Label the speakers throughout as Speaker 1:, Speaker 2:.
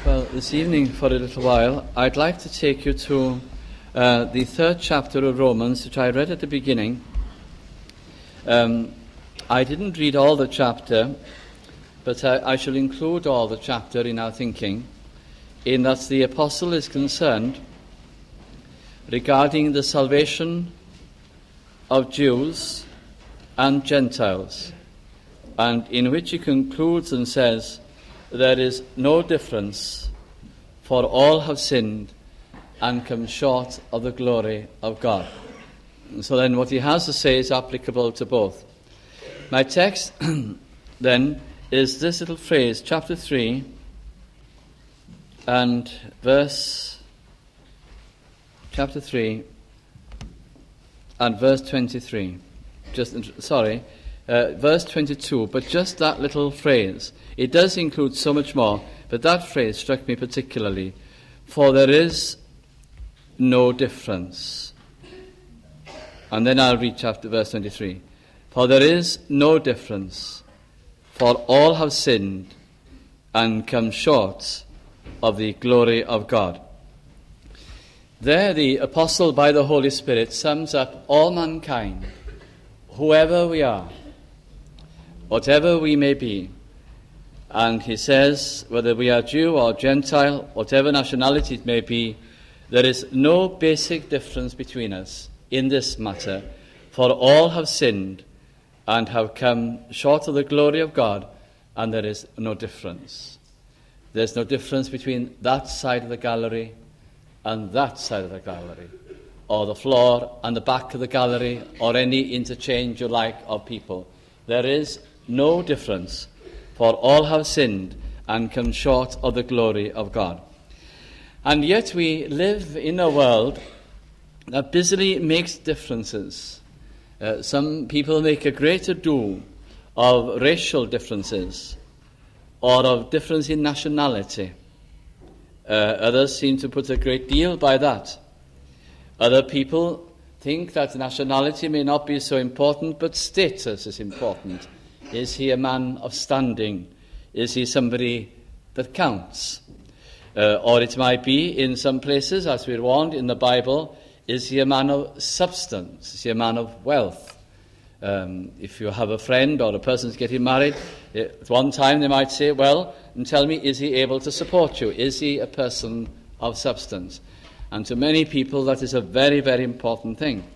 Speaker 1: Well, this evening, for a little while, I'd like to take you to the third chapter of Romans, which I read at the beginning. I didn't read all the chapter, but I shall include all the chapter in our thinking, in that the apostle is concerned regarding the salvation of Jews and Gentiles, and in which he concludes and says, there is no difference, for all have sinned and come short of the glory of God. And so then what he has to say is applicable to both. My text then is this little phrase, chapter 3 and verse 23. Verse 22, but just that little phrase. It does include so much more, but that phrase struck me particularly. For there is no difference. And then I'll reach after verse 23. For there is no difference, for all have sinned and come short of the glory of God. There the apostle, by the Holy Spirit, sums up all mankind, whoever we are, whatever we may be. And he says, whether we are Jew or Gentile, whatever nationality it may be, there is no basic difference between us in this matter, for all have sinned and have come short of the glory of God, and there is no difference. There's no difference between that side of the gallery and that side of the gallery, or the floor and the back of the gallery, or any interchange you like of people. There is no difference, for all have sinned and come short of the glory of God. And yet we live in a world that busily makes differences. Some people make a great ado of racial differences or of difference in nationality. Others seem to put a great deal by that. Other people think that nationality may not be so important, but status is important. Is he a man of standing? Is he somebody that counts? Or it might be, in some places, as we're warned in the Bible, is he a man of substance? Is he a man of wealth? If you have a friend or a person's getting married, at one time they might say, well, and tell me, is he able to support you? Is he a person of substance? And to many people, that is a very, very important thing.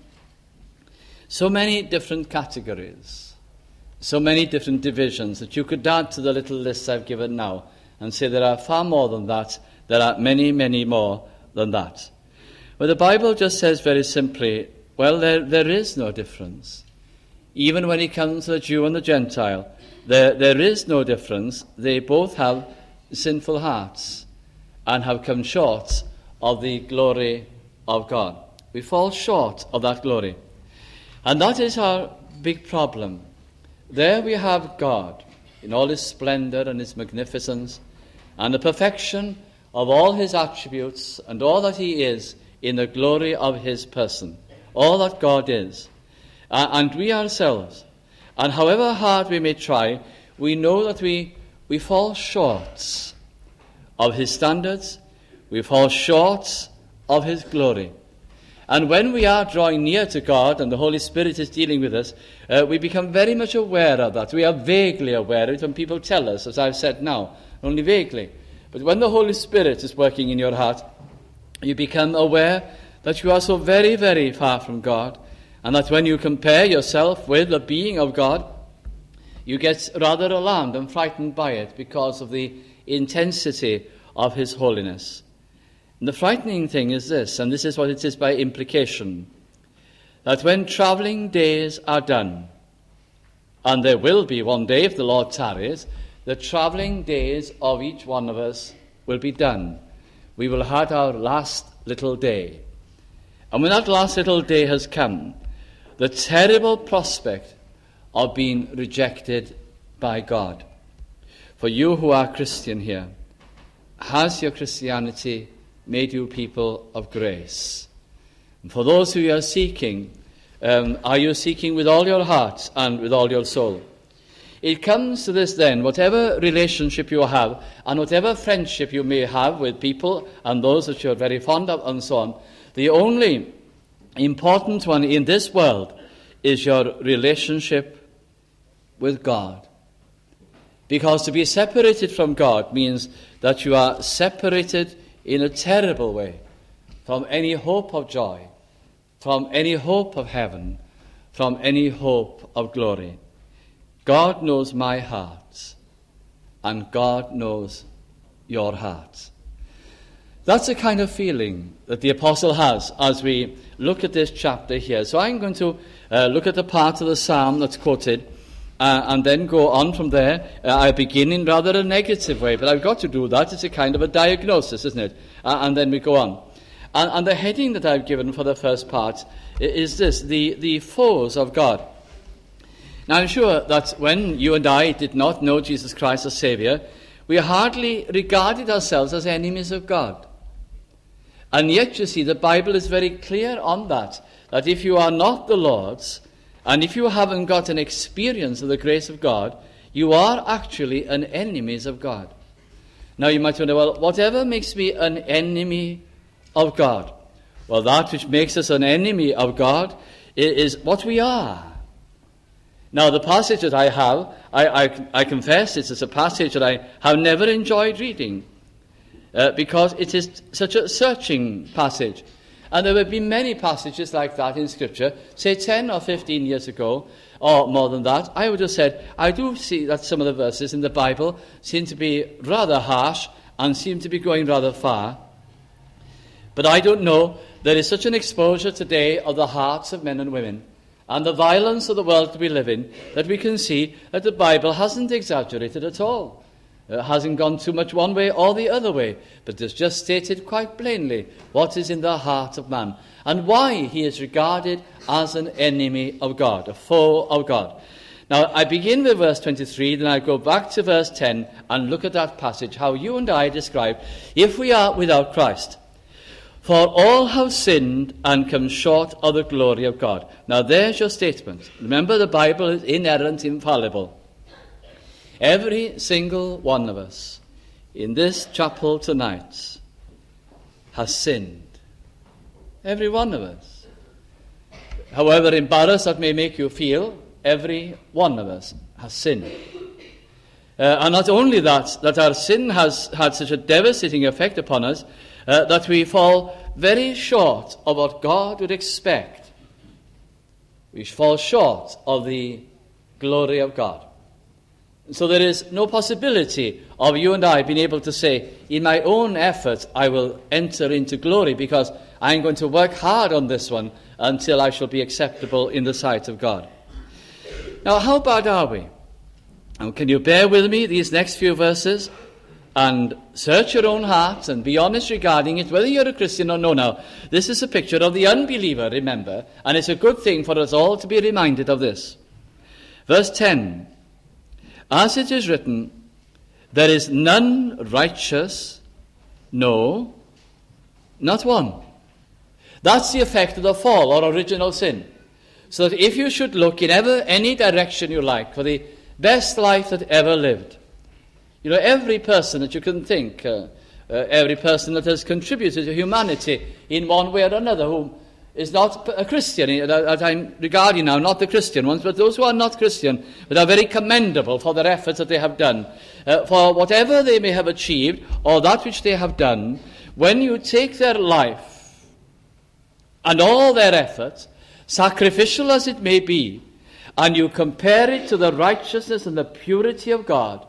Speaker 1: So many different categories, so many different divisions that you could add to the little list I've given now and say there are far more than that. There are many, many more than that. But the Bible just says very simply, well, there is no difference. Even when it comes to the Jew and the Gentile, there is no difference. They both have sinful hearts and have come short of the glory of God. We fall short of that glory. And that is our big problem. There we have God in all his splendor and his magnificence and the perfection of all his attributes and all that he is in the glory of his person, all that God is. And we ourselves, and however hard we may try, we know that we fall short of his standards, we fall short of his glory. And when we are drawing near to God and the Holy Spirit is dealing with us, we become very much aware of that. We are vaguely aware of it when people tell us, as I've said now, only vaguely. But when the Holy Spirit is working in your heart, you become aware that you are so very, very far from God, and that when you compare yourself with the being of God, you get rather alarmed and frightened by it because of the intensity of his holiness. And the frightening thing is this, and this is what it is by implication, that when travelling days are done, and there will be one day if the Lord tarries, the travelling days of each one of us will be done. We will have our last little day. And when that last little day has come, the terrible prospect of being rejected by God. For you who are Christian here, has your Christianity made you people of grace? And for those who are seeking, are you seeking with all your heart and with all your soul? It comes to this then, whatever relationship you have and whatever friendship you may have with people and those that you're very fond of and so on, the only important one in this world is your relationship with God. Because to be separated from God means that you are separated in a terrible way from any hope of joy, from any hope of heaven, from any hope of glory. God knows my heart, and God knows your heart. That's the kind of feeling that the apostle has as we look at this chapter here. So I'm going to look at the part of the psalm that's quoted and then go on from there. I begin in rather a negative way, but I've got to do that. It's a kind of a diagnosis, isn't it? And then we go on. And the heading that I've given for the first part is this, the foes of God. Now, I'm sure that when you and I did not know Jesus Christ as Saviour, we hardly regarded ourselves as enemies of God. And yet, you see, the Bible is very clear on that if you are not the Lord's, and if you haven't got an experience of the grace of God, you are actually an enemy of God. Now, you might wonder, well, whatever makes me an enemy of God? Well, that which makes us an enemy of God is what we are. Now, the passage that I have, I confess this is a passage that I have never enjoyed reading because it is such a searching passage. And there have been many passages like that in Scripture, say 10 or 15 years ago, or more than that. I would have said, I do see that some of the verses in the Bible seem to be rather harsh and seem to be going rather far. But I don't know, there is such an exposure today of the hearts of men and women and the violence of the world that we live in, that we can see that the Bible hasn't exaggerated at all. It hasn't gone too much one way or the other way, but it's just stated quite plainly what is in the heart of man and why he is regarded as an enemy of God, a foe of God. Now, I begin with verse 23, then I go back to verse 10 and look at that passage, how you and I describe, if we are without Christ. For all have sinned and come short of the glory of God. Now there's your statement. Remember, the Bible is inerrant, infallible. Every single one of us in this chapel tonight has sinned. Every one of us. However embarrassed that may make you feel, every one of us has sinned. And not only that our sin has had such a devastating effect upon us, that we fall very short of what God would expect. We fall short of the glory of God. So there is no possibility of you and I being able to say, in my own effort, I will enter into glory because I'm going to work hard on this one until I shall be acceptable in the sight of God. Now, how bad are we? Now, can you bear with me these next few verses? And search your own hearts and be honest regarding it, whether you're a Christian or no. Now, this is a picture of the unbeliever, remember, and it's a good thing for us all to be reminded of this. Verse 10, as it is written, there is none righteous, no, not one. That's the effect of the fall or original sin. So that if you should look in any direction you like for the best life that ever lived, you know, every person that you can think, every person that has contributed to humanity in one way or another, who is not a Christian, that I'm regarding now, not the Christian ones, but those who are not Christian, but are very commendable for their efforts that they have done, for whatever they may have achieved, or that which they have done, when you take their life and all their efforts, sacrificial as it may be, and you compare it to the righteousness and the purity of God,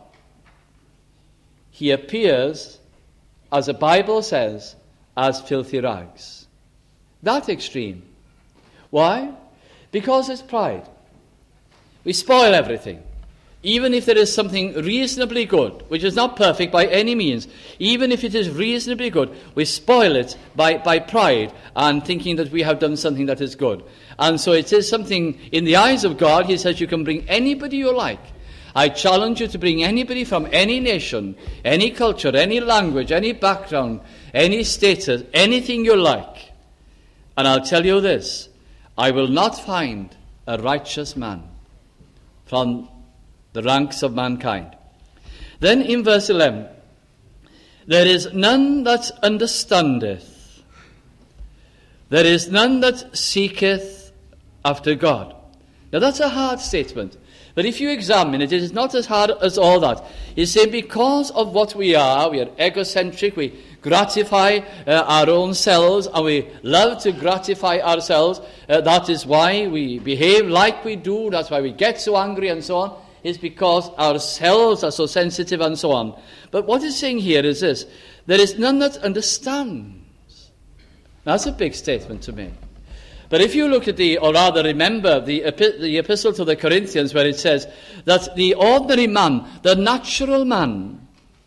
Speaker 1: he appears, as the Bible says, as filthy rags. That extreme. Why? Because it's pride. We spoil everything. Even if there is something reasonably good, which is not perfect by any means, even if it is reasonably good, we spoil it by pride and thinking that we have done something that is good. And so it is something, in the eyes of God, he says you can bring anybody you like. I challenge you to bring anybody from any nation, any culture, any language, any background, any status, anything you like. And I'll tell you this, I will not find a righteous man from the ranks of mankind. Then in verse 11, there is none that understandeth, there is none that seeketh after God. Now that's a hard statement, but if you examine it, it is not as hard as all that. He's saying because of what we are egocentric, we gratify our own selves, and we love to gratify ourselves. That is why we behave like we do, that's why we get so angry and so on. Is because ourselves are so sensitive and so on. But what he's saying here is this: there is none that understands. That's a big statement to me. But if you look at or rather remember the epistle to the Corinthians, where it says that the ordinary man, the natural man,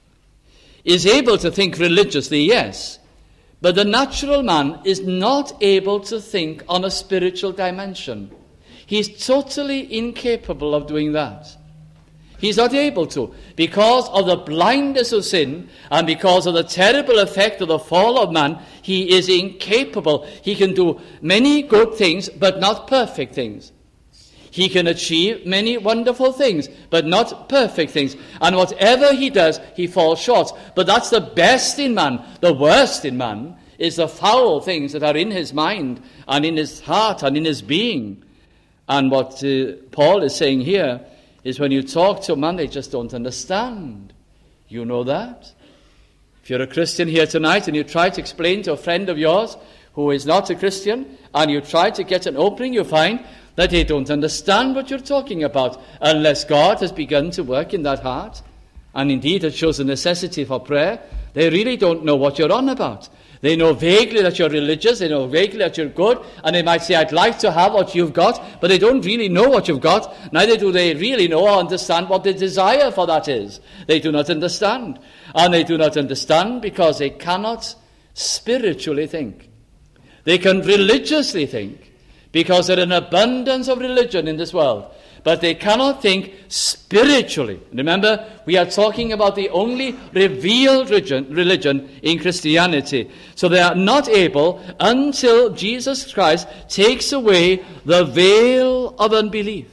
Speaker 1: is able to think religiously, yes, but the natural man is not able to think on a spiritual dimension. He's totally incapable of doing that. He's not able to, because of the blindness of sin and because of the terrible effect of the fall of man. He is incapable. He can do many good things, but not perfect things. He can achieve many wonderful things, but not perfect things. And whatever he does, he falls short. But that's the best in man. The worst in man is the foul things that are in his mind and in his heart and in his being. And what Paul is saying here is when you talk to a man, they just don't understand. You know that? If you're a Christian here tonight and you try to explain to a friend of yours who is not a Christian, and you try to get an opening, you find that they don't understand what you're talking about unless God has begun to work in that heart. And indeed, it shows the necessity for prayer. They really don't know what you're on about. They know vaguely that you're religious, they know vaguely that you're good, and they might say, I'd like to have what you've got, but they don't really know what you've got. Neither do they really know or understand what the desire for that is. They do not understand. And they do not understand because they cannot spiritually think. They can religiously think, because there is an abundance of religion in this world. But they cannot think spiritually. Remember, we are talking about the only revealed religion in Christianity. So they are not able until Jesus Christ takes away the veil of unbelief.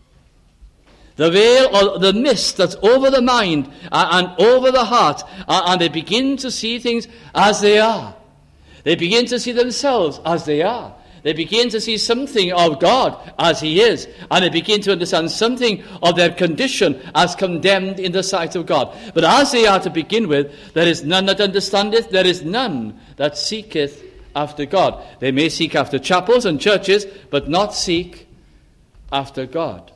Speaker 1: The veil or the mist that's over the mind and over the heart. And they begin to see things as they are. They begin to see themselves as they are. They begin to see something of God as he is, and they begin to understand something of their condition as condemned in the sight of God. But as they are to begin with, there is none that understandeth, there is none that seeketh after God. They may seek after chapels and churches, but not seek after God.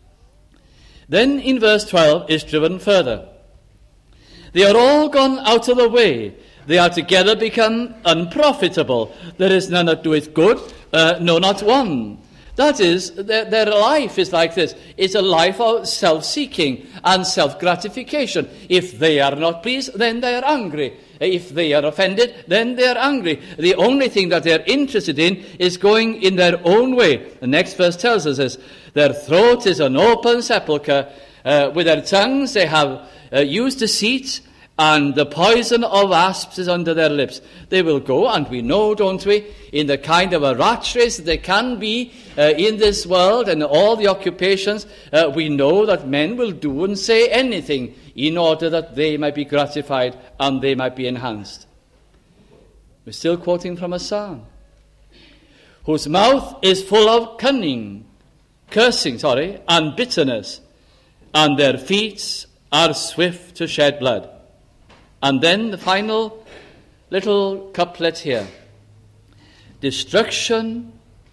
Speaker 1: Then in verse 12 is driven further. They are all gone out of the way. They are together become unprofitable. There is none that doeth good, no, not one. That is, their life is like this. It's a life of self-seeking and self-gratification. If they are not pleased, then they are angry. If they are offended, then they are angry. The only thing that they are interested in is going in their own way. The next verse tells us this: their throat is an open sepulchre. With their tongues they have used deceit, and the poison of asps is under their lips. They will go, and we know, don't we, in the kind of a rat race that they can be in this world and all the occupations. We know that men will do and say anything in order that they might be gratified and they might be enhanced. We're still quoting from a psalm. Whose mouth is full of cursing, and bitterness, and their feet are swift to shed blood. And then the final little couplet here. Destruction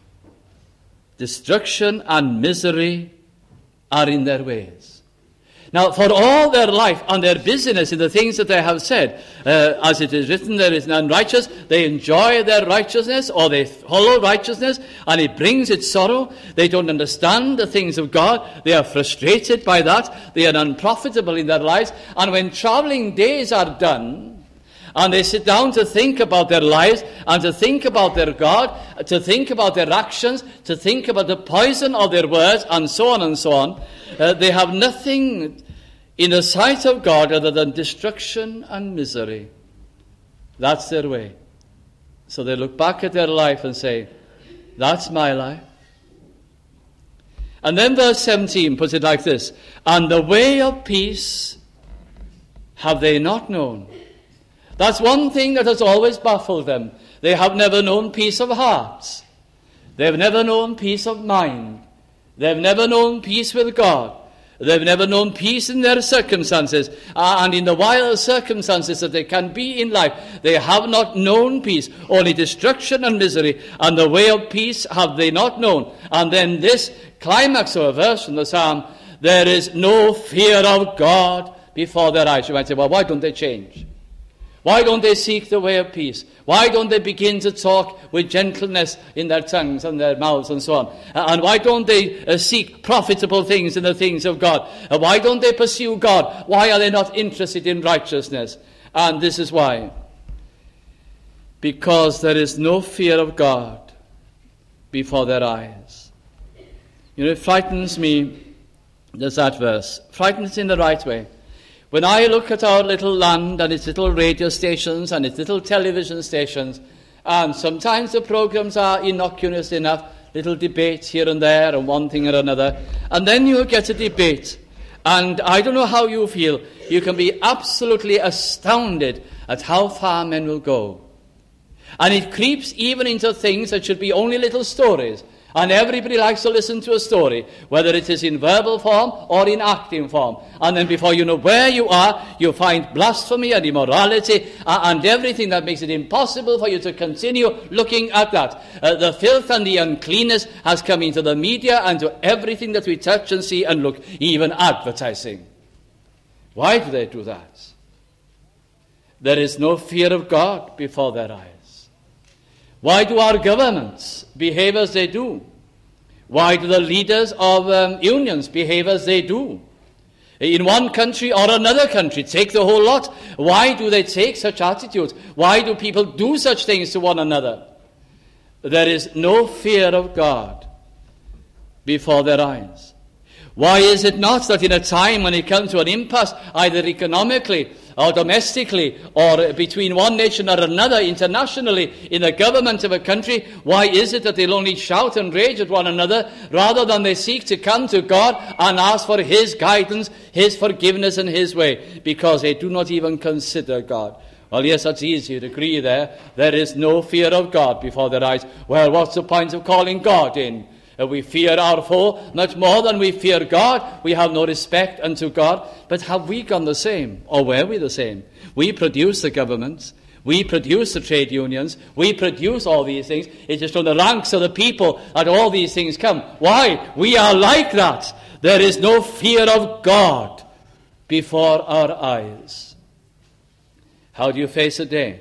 Speaker 1: and misery are in their ways. Now, for all their life and their busyness in the things that they have said, as it is written, there is none righteous. They enjoy their righteousness, or they follow righteousness, and it brings its sorrow. They don't understand the things of God. They are frustrated by that. They are unprofitable in their lives. And when traveling days are done, and they sit down to think about their lives, and to think about their God, to think about their actions, to think about the poison of their words, and so on, they have nothing in the sight of God other than destruction and misery. That's their way. So they look back at their life and say, that's my life. And then verse 17 puts it like this: and the way of peace have they not known. That's one thing that has always baffled them. They have never known peace of heart. They've never known peace of mind. They've never known peace with God. They've never known peace in their circumstances. And in the wild circumstances that they can be in life, they have not known peace. Only destruction and misery. And the way of peace have they not known. And then this climax of a verse from the psalm: there is no fear of God before their eyes. You might say, well, why don't they change? Why don't they seek the way of peace? Why don't they begin to talk with gentleness in their tongues and their mouths and so on? And why don't they seek profitable things in the things of God? Why don't they pursue God? Why are they not interested in righteousness? And this is why. Because there is no fear of God before their eyes. You know, it frightens me, there's that verse. Frightens in the right way. When I look at our little land and its little radio stations and its little television stations, and sometimes the programs are innocuous enough, little debates here and there and one thing or another, and then you get a debate, and I don't know how you feel, you can be absolutely astounded at how far men will go. And it creeps even into things that should be only little stories. And everybody likes to listen to a story, whether it is in verbal form or in acting form. And then before you know where you are, you find blasphemy and immorality and everything that makes it impossible for you to continue looking at that. The filth and the uncleanness has come into the media and to everything that we touch and see and look, even advertising. Why do they do that? There is no fear of God before their eyes. Why do our governments behave as they do? Why do the leaders of unions behave as they do? In one country or another country, take the whole lot. Why do they take such attitudes? Why do people do such things to one another? There is no fear of God before their eyes. Why is it not that in a time when it comes to an impasse, either economically or domestically or between one nation or another internationally in the government of a country, why is it that they'll only shout and rage at one another rather than they seek to come to God and ask for His guidance, His forgiveness and His way? Because they do not even consider God. Well, yes, that's easy to agree there. There is no fear of God before their eyes. Well, what's the point of calling God in? We fear our foe much more than we fear God. We have no respect unto God. But have we gone the same? Or were we the same? We produce the governments. We produce the trade unions. We produce all these things. It is from the ranks of the people that all these things come. Why? We are like that. There is no fear of God before our eyes. How do you face a day?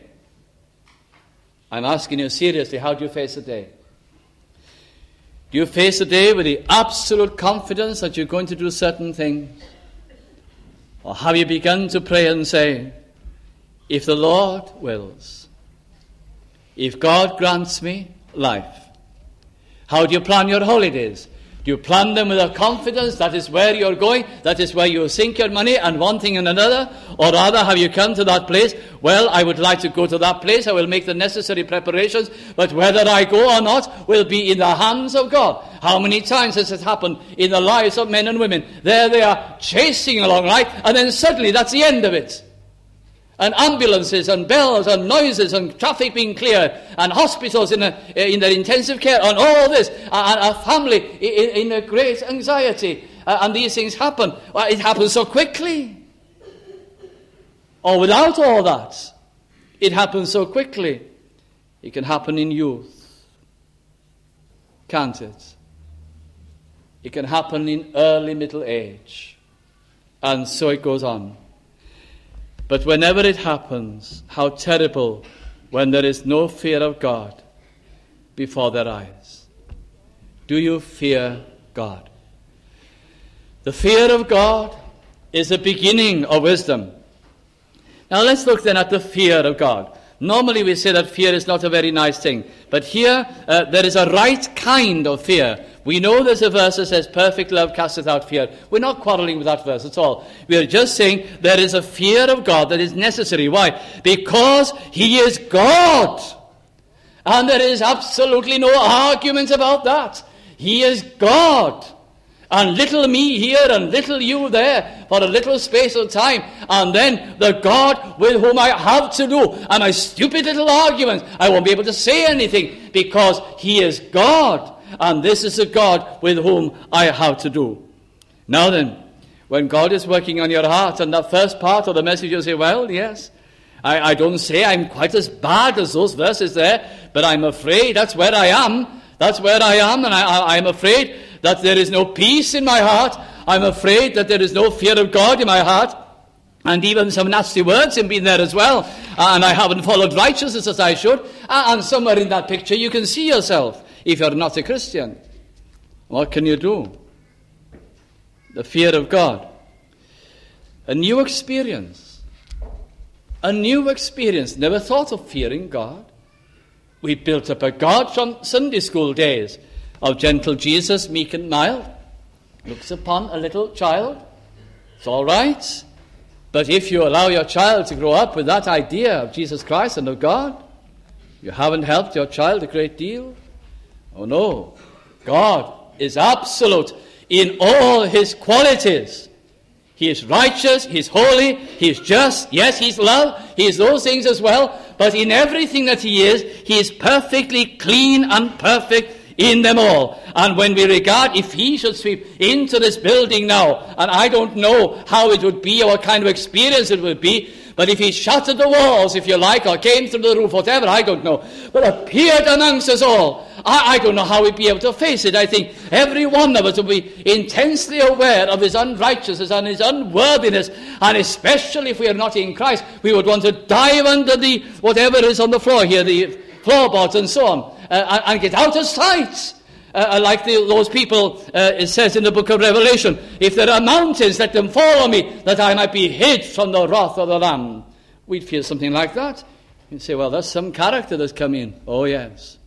Speaker 1: I'm asking you seriously, how do you face a day? Do you face a day with the absolute confidence that you're going to do certain things? Or have you begun to pray and say, if the Lord wills, if God grants me life? How do you plan your holidays? Do you plan them with a confidence that is where you're going, that is where you sink your money and one thing and another? Or rather, have you come to that place? Well, I would like to go to that place. I will make the necessary preparations. But whether I go or not will be in the hands of God. How many times has it happened in the lives of men and women? There they are chasing along, right? And then suddenly that's the end of it. And ambulances and bells and noises and traffic being cleared and hospitals in their intensive care and all this and a family in a great anxiety and these things happen. Well, it happens so quickly. Or without all that, it happens so quickly. It can happen in youth, can't it? It can happen in early middle age, and so it goes on. But whenever it happens, how terrible when there is no fear of God before their eyes. Do you fear God? The fear of God is the beginning of wisdom. Now let's look then at the fear of God. Normally we say that fear is not a very nice thing. But here there is a right kind of fear. We know there's a verse that says, perfect love casteth out fear. We're not quarreling with that verse at all. We are just saying there is a fear of God that is necessary. Why? Because He is God. And there is absolutely no argument about that. He is God. And little me here and little you there for a little space of time. And then the God with whom I have to do. And my stupid little arguments, I won't be able to say anything because he is God. And this is the God with whom I have to do. Now then, when God is working on your heart, and that first part of the message you say, well, yes, I don't say I'm quite as bad as those verses there, but I'm afraid that's where I am. That's where I am, and I'm afraid that there is no peace in my heart. I'm afraid that there is no fear of God in my heart. And even some nasty words have been there as well. And I haven't followed righteousness as I should. And somewhere in that picture you can see yourself if you're not a Christian. What can you do? The fear of God. A new experience. A new experience. Never thought of fearing God. We built up a God from Sunday school days of gentle Jesus, meek and mild, looks upon a little child. It's all right. But if you allow your child to grow up with that idea of Jesus Christ and of God, you haven't helped your child a great deal. Oh no. God is absolute in all his qualities. He is righteous, he's holy, he's just, yes, he's love, he is those things as well, but in everything that he is perfectly clean and perfect in them all. And when we regard, if he should sweep into this building now, and I don't know how it would be or what kind of experience it would be, but if he shattered the walls, if you like, or came through the roof, whatever, I don't know, but appeared amongst us all, I don't know how we'd be able to face it. I think every one of us would be intensely aware of his unrighteousness and his unworthiness, and especially if we are not in Christ, we would want to dive under the, whatever is on the floor here, the floorboards and so on, and get out of sight. Like those people, it says in the book of Revelation, if there are mountains, let them fall on me, that I might be hid from the wrath of the Lamb. We'd feel something like that. You'd say, well, that's some character that's come in. Oh, yes.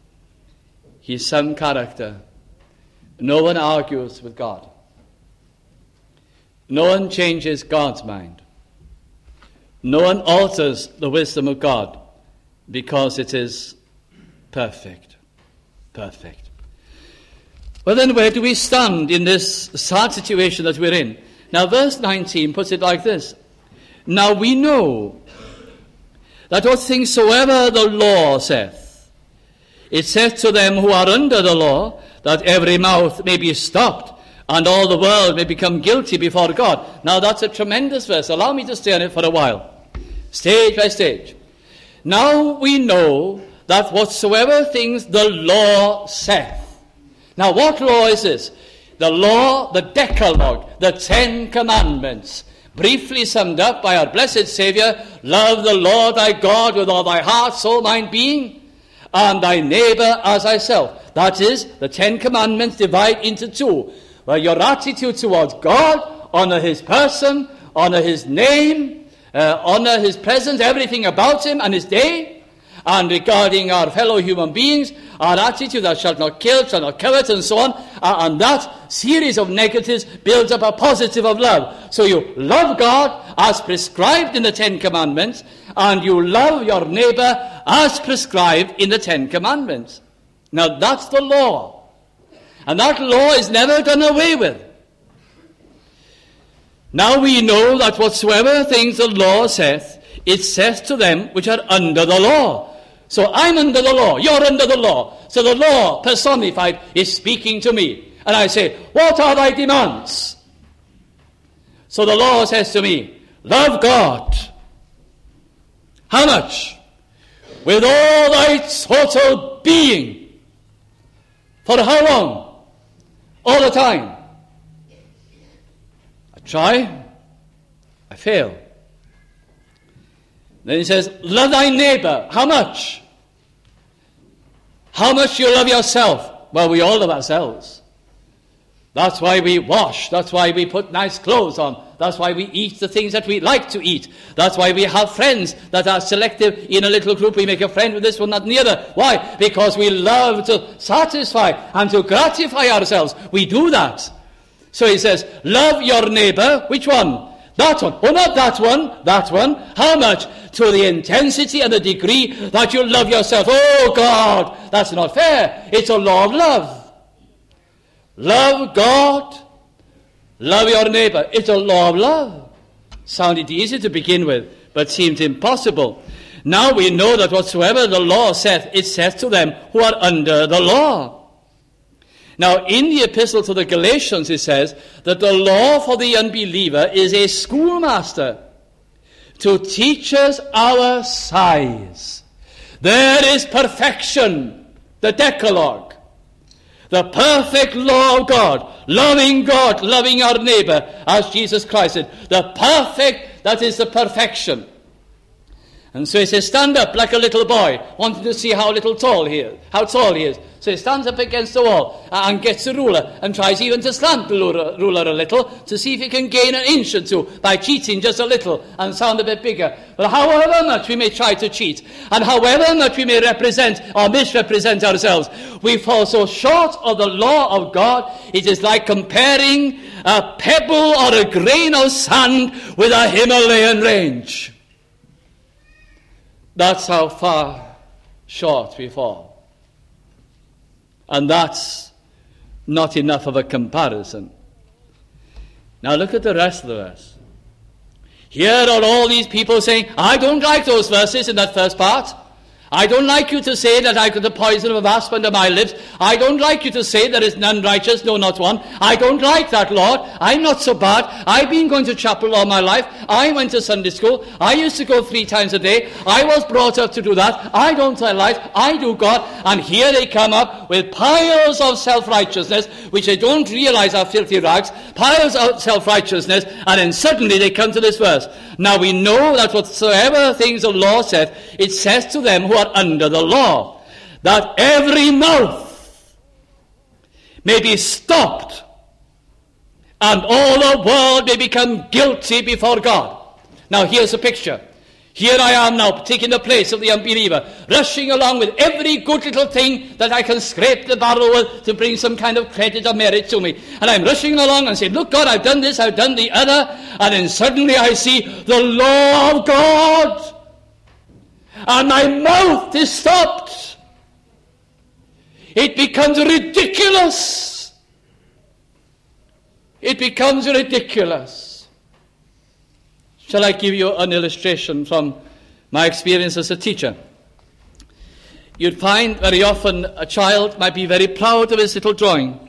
Speaker 1: He's some character. No one argues with God. No one changes God's mind. No one alters the wisdom of God, because it is perfect. Perfect. Well, then where do we stand in this sad situation that we're in? Now, verse 19 puts it like this. Now we know that what things soever the law saith, it saith to them who are under the law, that every mouth may be stopped, and all the world may become guilty before God. Now, that's a tremendous verse. Allow me to stay on it for a while. Stage by stage. Now we know that whatsoever things the law saith. Now, what law is this? The law, the Decalogue, the 10 Commandments, briefly summed up by our blessed Saviour: love the Lord thy God with all thy heart, soul, mind, being, and thy neighbour as thyself. That is, the 10 Commandments divide into two, where your attitude towards God, honour his person, honour his name, honour his presence, everything about him and his day. And regarding our fellow human beings, our attitude, thou shalt not kill, shalt not covet, and so on. And that series of negatives builds up a positive of love. So you love God as prescribed in the 10 Commandments, and you love your neighbour as prescribed in the 10 Commandments. Now that's the law. And that law is never done away with. Now we know that whatsoever things the law saith, it saith to them which are under the law. So I'm under the law, you're under the law. So the law personified is speaking to me. And I say, what are thy demands? So the law says to me, love God. How much? With all thy total being. For how long? All the time. I try, I fail. Then he says, love thy neighbour. How much? How much you love yourself? Well, we all love ourselves. That's why we wash. That's why we put nice clothes on. That's why we eat the things that we like to eat. That's why we have friends that are selective in a little group. We make a friend with this one, not the other. Why? Because we love to satisfy and to gratify ourselves. We do that. So he says, love your neighbour. Which one? That one. Oh, not that one. That one. How much? To the intensity and the degree that you love yourself. Oh, God, that's not fair. It's a law of love. Love God, love your neighbor. It's a law of love. Sounded easy to begin with, but seemed impossible. Now we know that whatsoever the law saith, it saith to them who are under the law. Now in the epistle to the Galatians it says that the law for the unbeliever is a schoolmaster to teach us our size. There is perfection, the Decalogue, the perfect law of God, loving our neighbor as Jesus Christ said. The perfect, that is the perfection. And so he says, stand up like a little boy, wanting to see how tall he is. So he stands up against the wall and gets a ruler and tries even to slant the ruler a little to see if he can gain an inch or two by cheating just a little and sound a bit bigger. But however much we may try to cheat and however much we may represent or misrepresent ourselves, we fall so short of the law of God. It is like comparing a pebble or a grain of sand with a Himalayan range. That's how far short we fall. And that's not enough of a comparison. Now look at the rest of the verse. Here are all these people saying, I don't like those verses in that first part. I don't like you to say that I got the poison of asp under my lips. I don't like you to say there is none righteous, no, not one. I don't like that, Lord. I'm not so bad. I've been going to chapel all my life. I went to Sunday school. I used to go 3 times a day. I was brought up to do that. I don't tell lies. I do God. And here they come up with piles of self-righteousness, which they don't realize are filthy rags, piles of self-righteousness, and then suddenly they come to this verse. Now we know that whatsoever things the law saith, it says to them who are under the law, that every mouth may be stopped and all the world may become guilty before God. Now here's a picture. Here I am now, taking the place of the unbeliever, rushing along with every good little thing that I can scrape the barrel with to bring some kind of credit or merit to me. And I'm rushing along and saying, look God, I've done this, I've done the other. And then suddenly I see the law of God. And my mouth is stopped. It becomes ridiculous. It becomes ridiculous. Shall I give you an illustration from my experience as a teacher? You'd find very often a child might be very proud of his little drawing.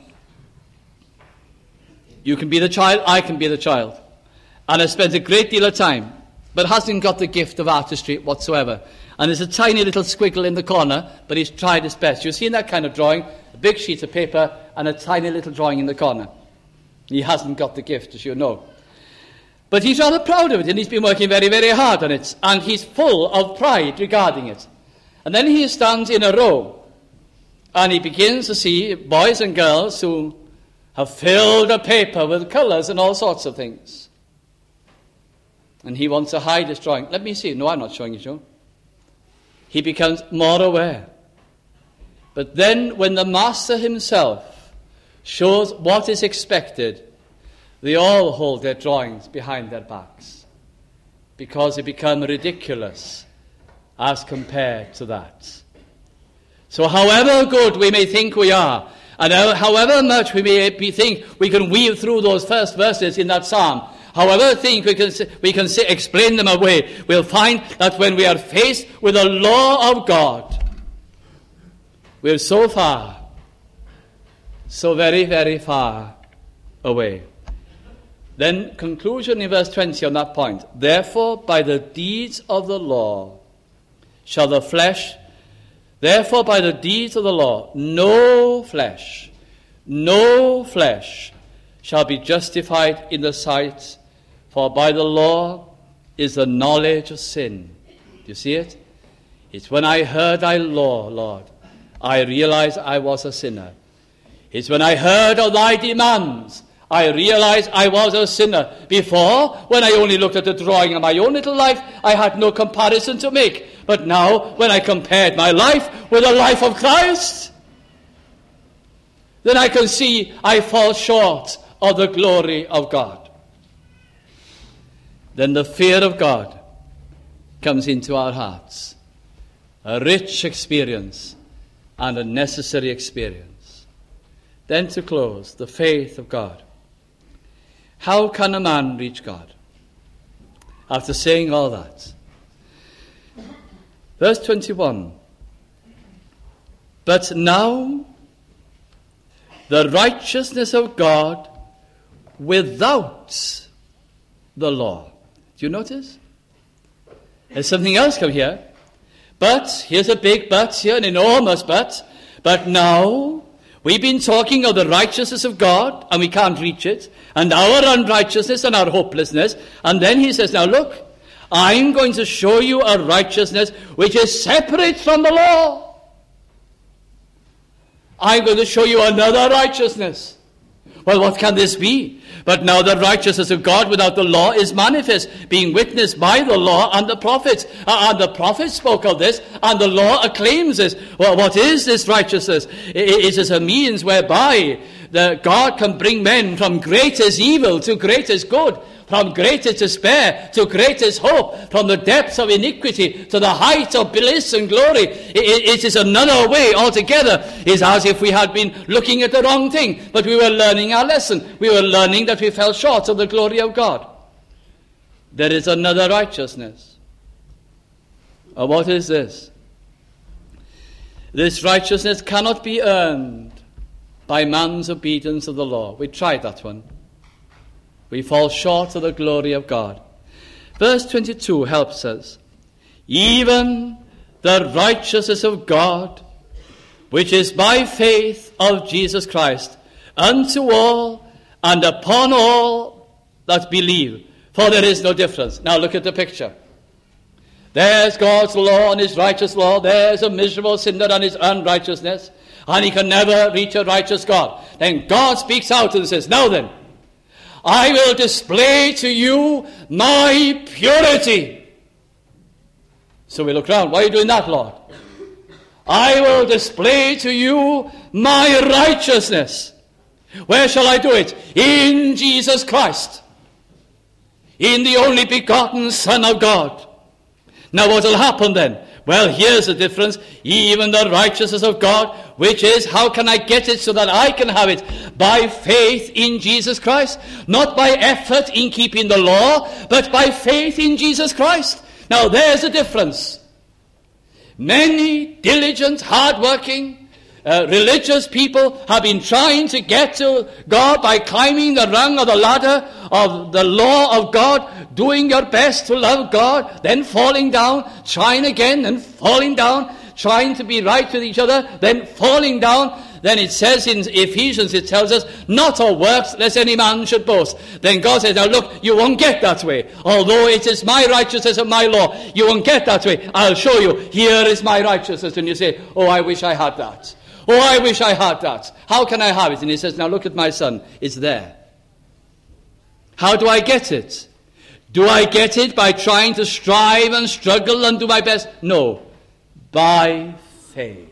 Speaker 1: You can be the child, I can be the child. And has spent a great deal of time, but hasn't got the gift of artistry whatsoever. And there's a tiny little squiggle in the corner, but he's tried his best. You've seen that kind of drawing, a big sheet of paper and a tiny little drawing in the corner. He hasn't got the gift, as you know. But he's rather proud of it, and he's been working very, very hard on it. And he's full of pride regarding it. And then he stands in a row, and he begins to see boys and girls who have filled the paper with colours and all sorts of things. And he wants to hide his drawing. Let me see. No, I'm not showing you, Joe. He becomes more aware. But then when the master himself shows what is expected, they all hold their drawings behind their backs because they become ridiculous as compared to that. So however good we may think we are, and however much we may think we can weave through those first verses in that psalm, however think we can explain them away, we'll find that when we are faced with the law of God, we're so far, so very, very far away. Then conclusion in verse 20 on that point. Therefore, by the deeds of the law shall the flesh, therefore by the deeds of the law, no flesh shall be justified in the sight, for by the law is the knowledge of sin. Do you see it? It's when I heard thy law, Lord, I realized I was a sinner. It's when I heard of thy demands, I realized I was a sinner. Before, when I only looked at the drawing of my own little life, I had no comparison to make. But now, when I compared my life with the life of Christ, then I can see I fall short of the glory of God. Then the fear of God comes into our hearts. A rich experience and a necessary experience. Then to close, the faith of God. How can a man reach God? After saying all that. Verse 21. But now the righteousness of God without the law. Do you notice? There's something else come here. But, here's a big but here, an enormous but. But now, we've been talking of the righteousness of God, and we can't reach it, and our unrighteousness and our hopelessness. And then he says, now look, I'm going to show you a righteousness which is separate from the law. I'm going to show you another righteousness. Well, what can this be? But now the righteousness of God without the law is manifest, being witnessed by the law and the prophets. And the prophets spoke of this, and the law acclaims this. Well, what is this righteousness? It is a means whereby God can bring men from greatest evil to greatest good, from greatest despair to greatest hope, from the depths of iniquity to the height of bliss and glory. It is another way altogether. It's as if we had been looking at the wrong thing, but we were learning our lesson. We were learning that we fell short of the glory of God. There is another righteousness. What is this? This righteousness cannot be earned by man's obedience of the law. We tried that one. We fall short of the glory of God. Verse 22 helps us. Even the righteousness of God, which is by faith of Jesus Christ, unto all and upon all that believe. For there is no difference. Now look at the picture. There's God's law and his righteous law. There's a miserable sinner and his unrighteousness. And he can never reach a righteous God. Then God speaks out and says, now then, I will display to you my purity. So we look round. Why are you doing that, Lord? I will display to you my righteousness. Where shall I do it? In Jesus Christ. In the only begotten Son of God. Now what will happen then? Well, here's the difference. Even the righteousness of God, which is, how can I get it so that I can have it? By faith in Jesus Christ. Not by effort in keeping the law, but by faith in Jesus Christ. Now, there's the difference. Many diligent, hard-working, religious people have been trying to get to God by climbing the rung of the ladder of the law of God, doing your best to love God, then falling down, trying again, then falling down, trying to be right with each other, then falling down. Then it says in Ephesians, it tells us, not of works, lest any man should boast. Then God says, now look, you won't get that way. Although it is my righteousness and my law, you won't get that way. I'll show you. Here is my righteousness. And you say, oh, I wish I had that. Oh, I wish I had that. How can I have it? And he says, now look at my son. It's there. How do I get it? Do I get it by trying to strive and struggle and do my best? No. By faith.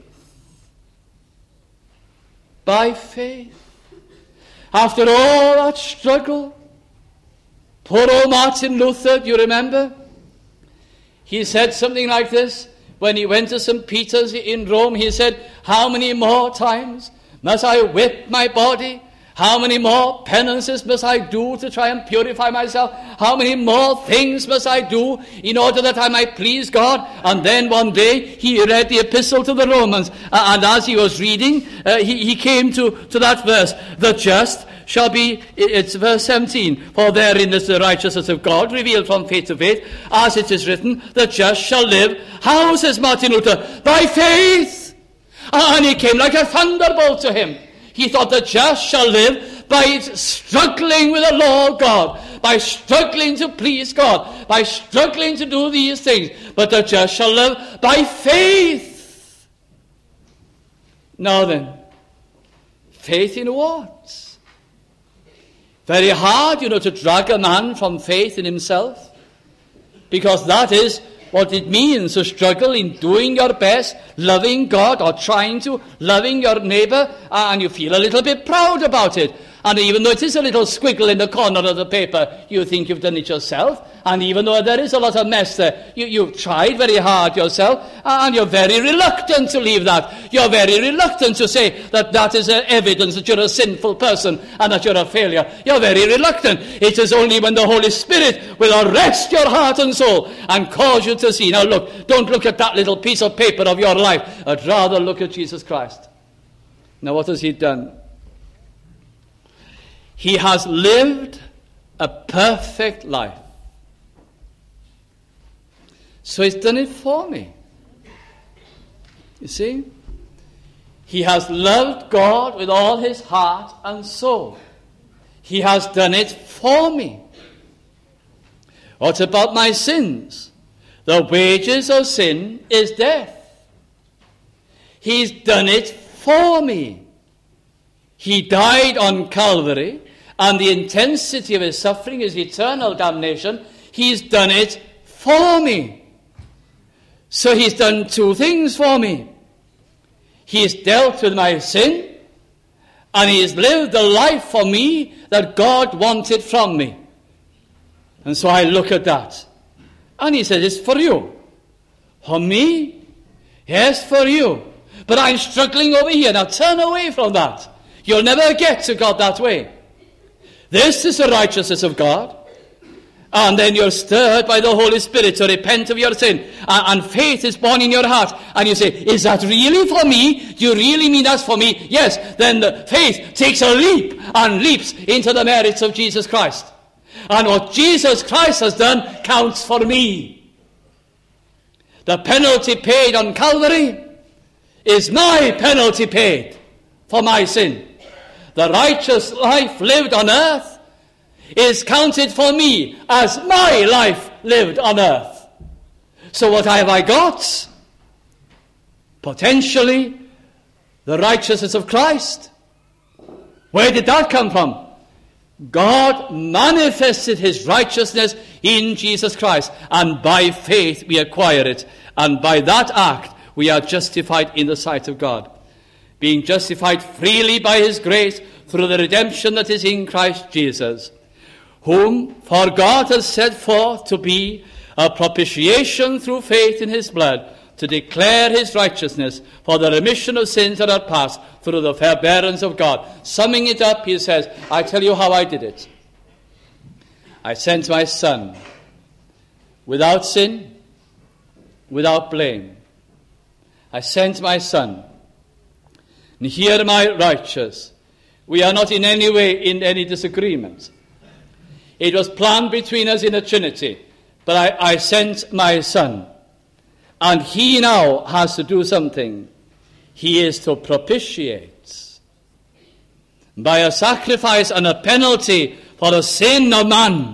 Speaker 1: By faith. After all that struggle, poor old Martin Luther, do you remember? He said something like this. When he went to St. Peter's in Rome, he said, how many more times must I whip my body? How many more penances must I do to try and purify myself? How many more things must I do in order that I might please God? And then one day he read the epistle to the Romans. And as he was reading, he came to that verse. The just shall be, it's verse 17, for therein is the righteousness of God revealed from faith to faith. As it is written, the just shall live. How, says Martin Luther? By faith. And it came like a thunderbolt to him. He thought the just shall live by struggling with the law of God, by struggling to please God, by struggling to do these things. But the just shall live by faith. Now then, faith in what? Very hard, to drag a man from faith in himself, because that is what it means to struggle in doing your best, loving God or trying to, loving your neighbor, and you feel a little bit proud about it. And even though it is a little squiggle in the corner of the paper, you think you've done it yourself. And even though there is a lot of mess there, you've tried very hard yourself, and you're very reluctant to leave that. You're very reluctant to say that that is evidence that you're a sinful person and that you're a failure. You're very reluctant. It is only when the Holy Spirit will arrest your heart and soul and cause you to see. Now look, don't look at that little piece of paper of your life, but rather look at Jesus Christ. Now what has he done? He has lived a perfect life. So he's done it for me. You see? He has loved God with all his heart and soul. He has done it for me. What about my sins? The wages of sin is death. He's done it for me. He died on Calvary, and the intensity of his suffering is eternal damnation. He's done it for me. So he's done two things for me. He's dealt with my sin, and he's lived the life for me that God wanted from me. And so I look at that, and he says, it's for you. For me? Yes, for you. But I'm struggling over here. Now turn away from that. You'll never get to God that way. This is the righteousness of God. And then you're stirred by the Holy Spirit to repent of your sin. And faith is born in your heart. And you say, is that really for me? Do you really mean that's for me? Yes. Then the faith takes a leap and leaps into the merits of Jesus Christ. And what Jesus Christ has done counts for me. The penalty paid on Calvary is my penalty paid for my sin. The righteous life lived on earth is counted for me as my life lived on earth. So what have I got? Potentially the righteousness of Christ. Where did that come from? God manifested his righteousness in Jesus Christ, and by faith we acquire it, and by that act we are justified in the sight of God, being justified freely by his grace through the redemption that is in Christ Jesus, whom for God has set forth to be a propitiation through faith in his blood, to declare his righteousness for the remission of sins that are past through the forbearance of God. Summing it up, he says, I tell you how I did it. I sent my son without sin, without blame. I sent my son. And here am I righteous. We are not in any way in any disagreement. It was planned between us in the Trinity. But I sent my son. And he now has to do something. He is to propitiate. By a sacrifice and a penalty for the sin of man,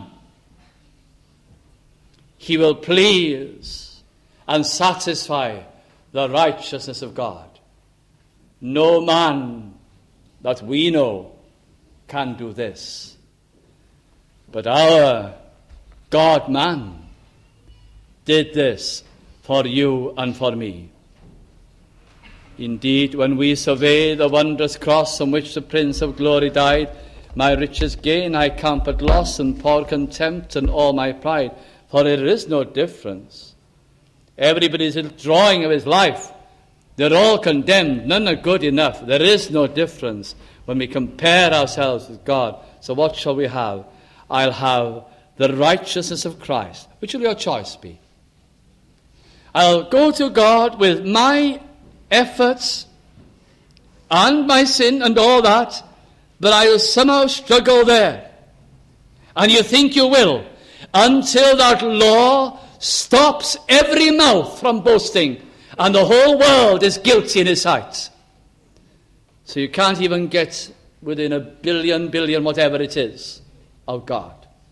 Speaker 1: he will please and satisfy the righteousness of God. No man that we know can do this. But our God-man did this for you and for me. Indeed, when we survey the wondrous cross on which the Prince of Glory died, my riches gain I count but loss, and pour contempt and all my pride, for there is no difference. Everybody's drawing of his life. They're all condemned. None are good enough. There is no difference when we compare ourselves with God. So what shall we have? I'll have the righteousness of Christ. Which will your choice be? I'll go to God with my efforts and my sin and all that, but I will somehow struggle there. And you think you will, until that law stops every mouth from boasting, and the whole world is guilty in his sight. So you can't even get within a billion, whatever it is, of God.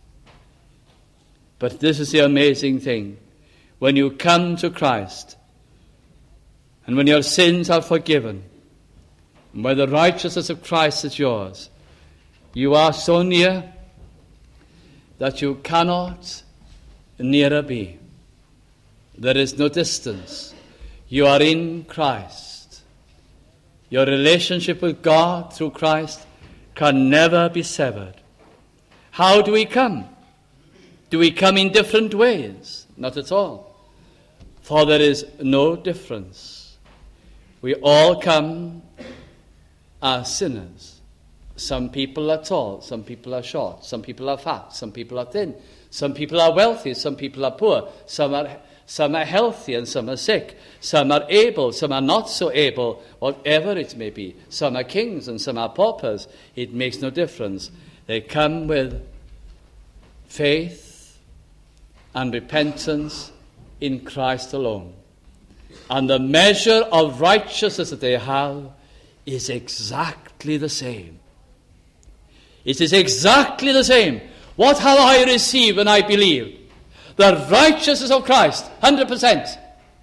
Speaker 1: But this is the amazing thing. When you come to Christ, and when your sins are forgiven, and when the righteousness of Christ is yours, you are so near that you cannot nearer be. There is no distance. You are in Christ. Your relationship with God through Christ can never be severed. How do we come? Do we come in different ways? Not at all. For there is no difference. We all come as sinners. Some people are tall, some people are short, some people are fat, some people are thin, some people are wealthy, some people are poor, some are healthy and some are sick, some are able, some are not so able, whatever it may be. Some are kings and some are paupers. It makes no difference. They come with faith and repentance in Christ alone. And the measure of righteousness that they have is exactly the same. It is exactly the same. What have I received when I believed? The righteousness of Christ, 100%.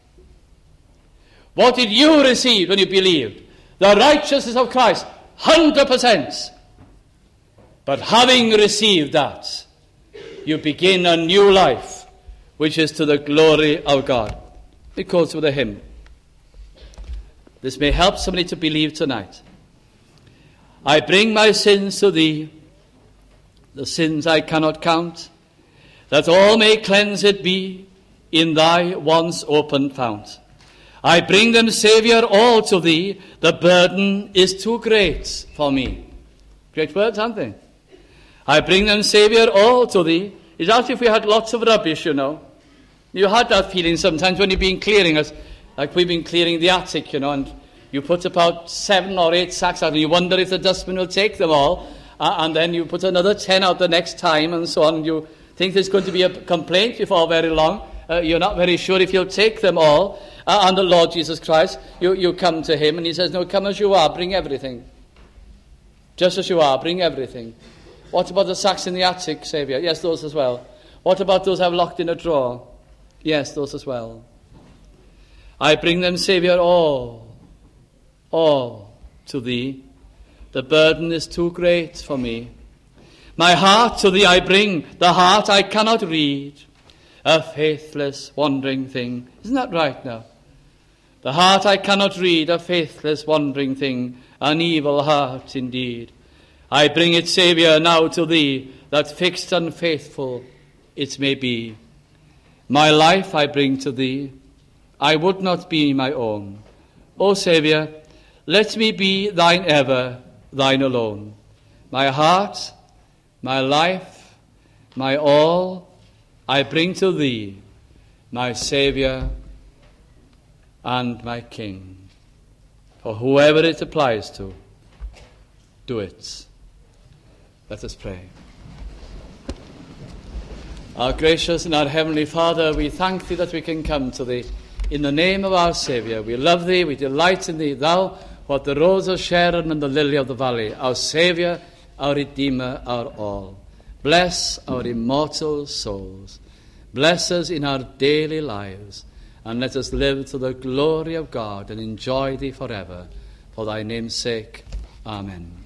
Speaker 1: What did you receive when you believed? The righteousness of Christ, 100%. But having received that, you begin a new life, which is to the glory of God. It goes with a hymn. This may help somebody to believe tonight. I bring my sins to thee, the sins I cannot count, that all may cleansed be in thy once opened fount. I bring them, Saviour, all to thee, the burden is too great for me. Great words, aren't they? I bring them, Saviour, all to thee. It's as if we had lots of rubbish, you know. You had that feeling sometimes when you've been clearing us, like we've been clearing the attic, you know, and you put about 7 or 8 sacks out, and you wonder if the dustman will take them all, and then you put another 10 out the next time, and so on, and you think there's going to be a complaint before very long. You're not very sure if you'll take them all. And the Lord Jesus Christ, you come to him, and he says, no, come as you are, bring everything. Just as you are, bring everything. What about the sacks in the attic, Saviour? Yes, those as well. What about those I've locked in a drawer? Yes, those as well. I bring them, Saviour, all to thee. The burden is too great for me. My heart to thee I bring, the heart I cannot read, a faithless, wandering thing. Isn't that right now? The heart I cannot read, a faithless, wandering thing, an evil heart indeed. I bring it, Saviour, now to thee, that fixed and faithful it may be. My life I bring to thee, I would not be my own. O Saviour, let me be thine ever, thine alone. My heart, my life, my all, I bring to thee, my Saviour and my King. For whoever it applies to, do it. Let us pray. Our gracious and our heavenly Father, we thank thee that we can come to thee in the name of our Saviour. We love thee, we delight in thee, thou art the rose of Sharon and the lily of the valley, our Saviour, our Redeemer, our all. Bless our immortal souls. Bless us in our daily lives, and let us live to the glory of God and enjoy thee forever. For thy name's sake, amen.